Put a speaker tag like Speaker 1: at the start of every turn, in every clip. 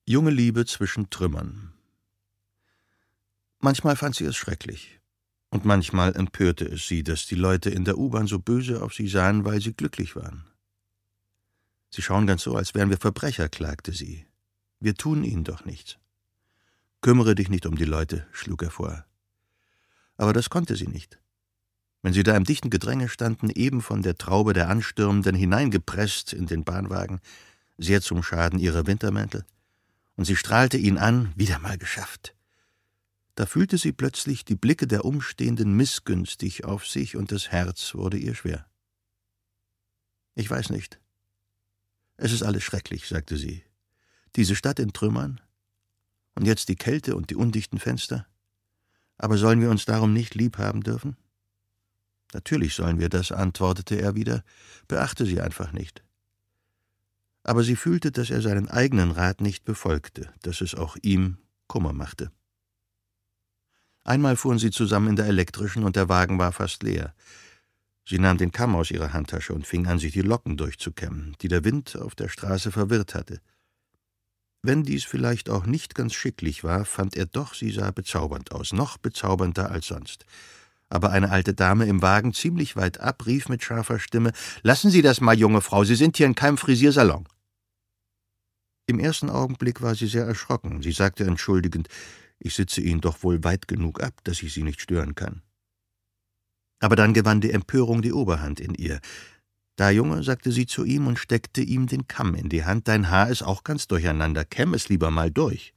Speaker 1: Junge Liebe zwischen Trümmern. Manchmal fand sie es schrecklich. Und manchmal empörte es sie, dass die Leute in der U-Bahn so böse auf sie sahen, weil sie glücklich waren. »Sie schauen ganz so, als wären wir Verbrecher«, klagte sie. »Wir tun ihnen doch nichts.« »Kümmere dich nicht um die Leute«, schlug er vor. Aber das konnte sie nicht. Wenn sie da im dichten Gedränge standen, eben von der Traube der Anstürmenden hineingepresst in den Bahnwagen, sehr zum Schaden ihrer Wintermäntel, und sie strahlte ihn an, wieder mal geschafft. Da fühlte sie plötzlich die Blicke der Umstehenden missgünstig auf sich, und das Herz wurde ihr schwer. »Ich weiß nicht. Es ist alles schrecklich«, sagte sie. »Diese Stadt in Trümmern, und jetzt die Kälte und die undichten Fenster. Aber sollen wir uns darum nicht lieb haben dürfen?« »Natürlich sollen wir das«, antwortete er wieder, beachte sie einfach nicht. Aber sie fühlte, dass er seinen eigenen Rat nicht befolgte, dass es auch ihm Kummer machte. Einmal fuhren sie zusammen in der elektrischen, und der Wagen war fast leer. Sie nahm den Kamm aus ihrer Handtasche und fing an, sich die Locken durchzukämmen, die der Wind auf der Straße verwirrt hatte. Wenn dies vielleicht auch nicht ganz schicklich war, fand er doch, sie sah bezaubernd aus, noch bezaubernder als sonst. Aber eine alte Dame im Wagen, ziemlich weit ab, rief mit scharfer Stimme: »Lassen Sie das mal, junge Frau, Sie sind hier in keinem Frisiersalon.« Im ersten Augenblick war sie sehr erschrocken. Sie sagte entschuldigend: »Ich sitze Ihnen doch wohl weit genug ab, dass ich Sie nicht stören kann.« Aber dann gewann die Empörung die Oberhand in ihr. »Da, Junge«, sagte sie zu ihm und steckte ihm den Kamm in die Hand, »dein Haar ist auch ganz durcheinander, kämm es lieber mal durch.«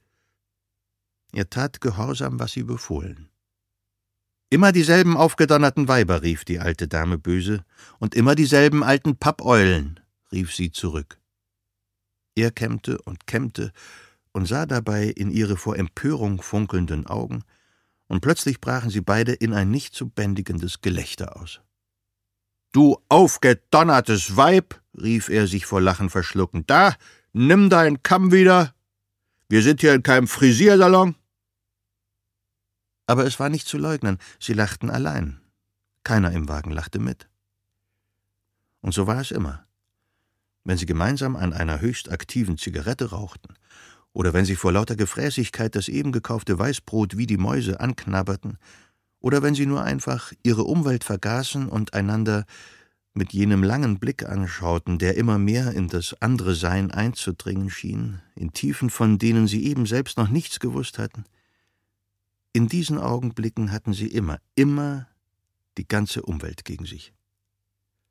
Speaker 1: Er tat gehorsam, was sie befohlen. »Immer dieselben aufgedonnerten Weiber«, rief die alte Dame böse, »und immer dieselben alten Pappeulen«, rief sie zurück. Er kämmte und sah dabei in ihre vor Empörung funkelnden Augen, und plötzlich brachen sie beide in ein nicht zu bändigendes Gelächter aus. »Du aufgedonnertes Weib«, rief er, sich vor Lachen verschluckend, »da, nimm deinen Kamm wieder! Wir sind hier in keinem Frisiersalon!« Aber es war nicht zu leugnen, sie lachten allein. Keiner im Wagen lachte mit. Und so war es immer. Wenn sie gemeinsam an einer höchst aktiven Zigarette rauchten, oder wenn sie vor lauter Gefräßigkeit das eben gekaufte Weißbrot wie die Mäuse anknabberten, oder wenn sie nur einfach ihre Umwelt vergaßen und einander mit jenem langen Blick anschauten, der immer mehr in das andere Sein einzudringen schien, in Tiefen, von denen sie eben selbst noch nichts gewusst hatten, in diesen Augenblicken hatten sie immer die ganze Umwelt gegen sich.